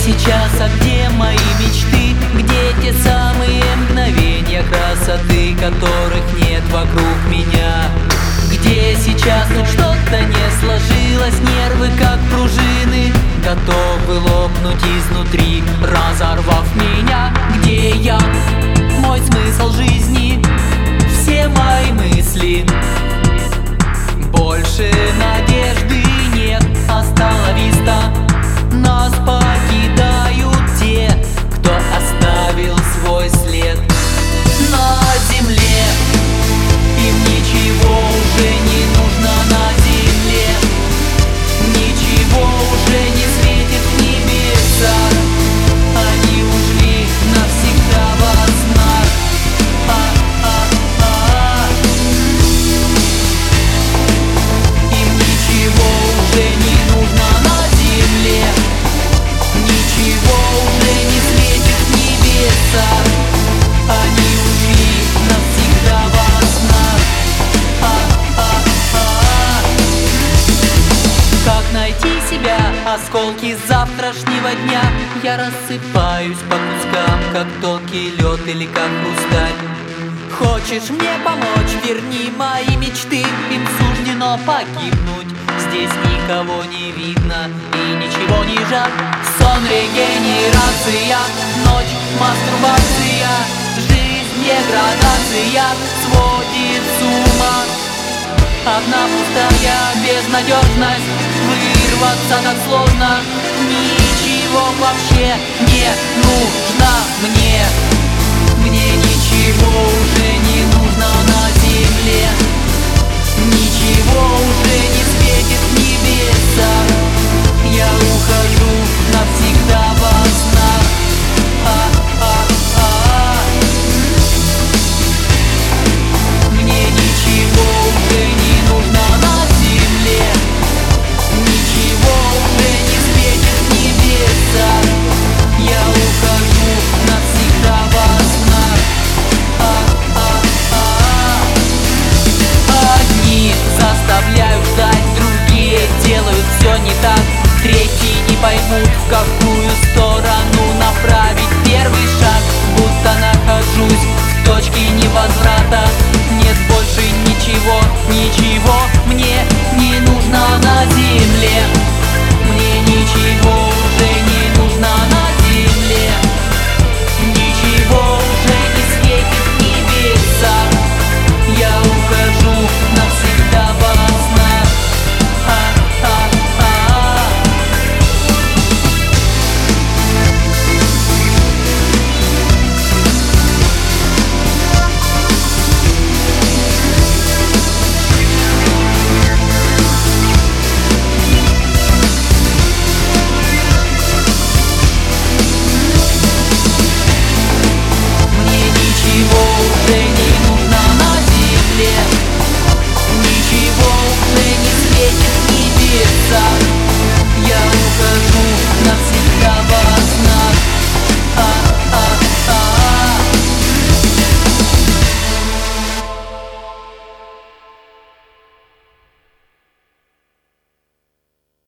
сейчас, а где мои мечты? Где те самые мгновения красоты, которых нет вокруг меня? Где сейчас тут что-то не сложилось, нервы как пружины готовы лопнуть изнутри, разорвав меня? Где я? Мой смысл жизни, все мои мысли. Больше надежды нет, остала виста. Нас покидают те, кто оставил свой след на земле. Им ничего уже не нужно на земле, ничего уже не светит в небесах. Они ушли навсегда во снах. Им ничего уже не нужно на земле, ничего уже не светит в небесах. Они ушли навсегда во снах. Как найти себя? Осколки завтрашнего дня. Я рассыпаюсь по кускам, как тонкий лед или как хрусталь. Хочешь мне помочь? Верни мои мечты. Им суждено погибнуть. Здесь никого не видно и ничего не жаль. Сон, регенерация, ночь, мастурбация. Жизнь, деградация сводит с ума. Одна пустая безнадежность, вырваться так сложно. Ничего вообще не нужно мне. Мне ничего уже не нужно на земле, ничего уже не